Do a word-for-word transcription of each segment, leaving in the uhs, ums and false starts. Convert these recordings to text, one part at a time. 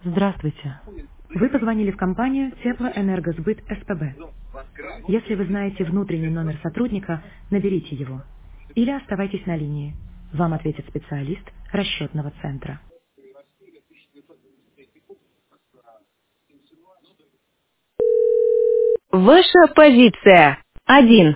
Здравствуйте. Вы позвонили в компанию Теплоэнергосбыт СПБ. Если вы знаете внутренний номер сотрудника, наберите его. Или оставайтесь на линии. Вам ответит специалист расчетного центра. Ваша позиция. Один.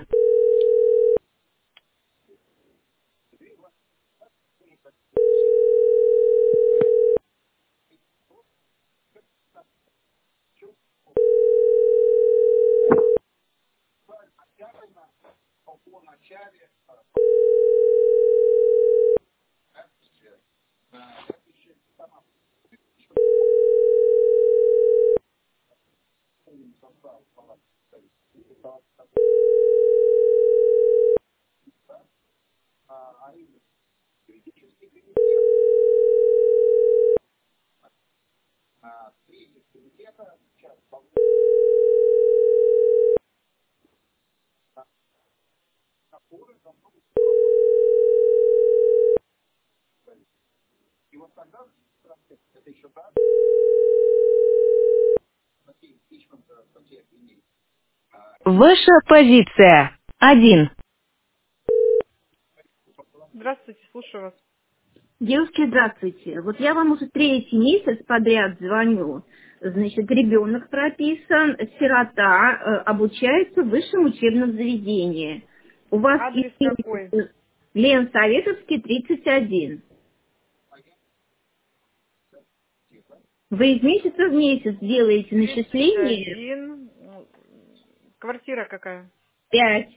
Ваша позиция. Один. Здравствуйте, слушаю вас. Девушки, здравствуйте. Вот я вам уже третий месяц подряд звоню. Значит, ребенок прописан, сирота, э, обучается в высшем учебном заведении. У вас Адрес из какой? месяца Лен Советовский, тридцать один. Вы из месяца в месяц делаете тридцать начисление один. Ну, квартира какая? пять.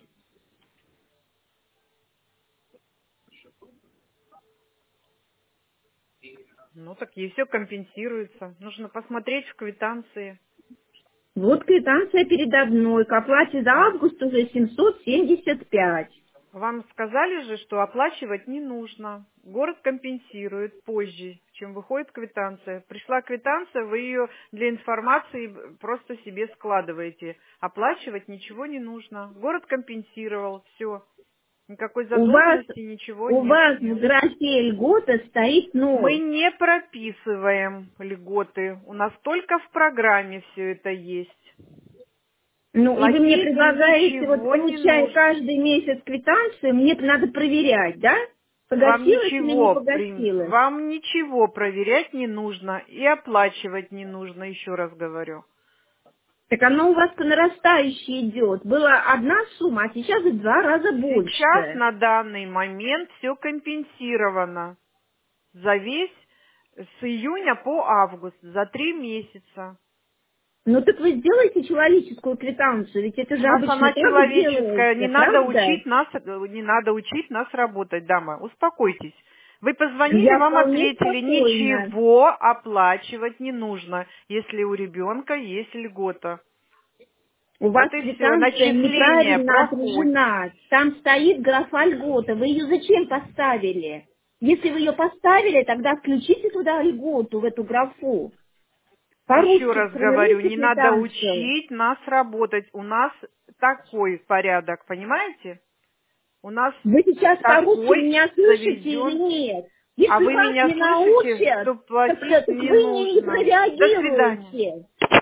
Ну так ей все компенсируется. Нужно посмотреть в квитанции. Вот квитанция передо мной. К оплате за М. август уже семьсот семьдесят пять. Вам сказали же, что оплачивать не нужно. Город компенсирует позже, чем выходит квитанция. Пришла квитанция, вы ее для информации просто себе складываете. Оплачивать ничего не нужно. Город компенсировал, все. Никакой У вас, задолженности, ничего у нет. вас в графе льгота стоит Мы ноль. не прописываем льготы. У нас только в программе все это есть. Ну, и вы мне Платить предлагаете, вот ничего не получая нужно. каждый месяц квитанцию, мне это надо проверять, да? Вам Погасилось или не ничего, при- погасилось? вам ничего проверять не нужно и оплачивать не нужно, еще раз говорю. Так оно у вас по нарастающей идет. Была одна сумма, а сейчас в два раза Сейчас больше. на данный момент все компенсировано за весь с июня по август, за три месяца. Ну так вы сделайте человеческую квитанцию, ведь это У же нас обычно она так человеческая, не делается, надо правда? учить нас, не надо учить нас работать, дама, успокойтесь. Вы позвонили, Я вам вполне ответили, спокойна. ничего оплачивать не нужно, если у ребенка есть льгота. У вас Вот и все, квитанция начисление неправильно проходит. отражена. Там стоит графа льгота. Вы ее зачем поставили? Если вы ее поставили, тогда включите туда льготу, в эту графу. Еще По-русски раз говорю, сформируйте не надо квитанцию. учить нас работать, у нас такой порядок, понимаете? У нас Вы сейчас по-русски такой меня слышите или заведен. нет? А Если вы вас меня не слышите, что научат, так, платить так не вы не нужно. До свидания. прореагируете.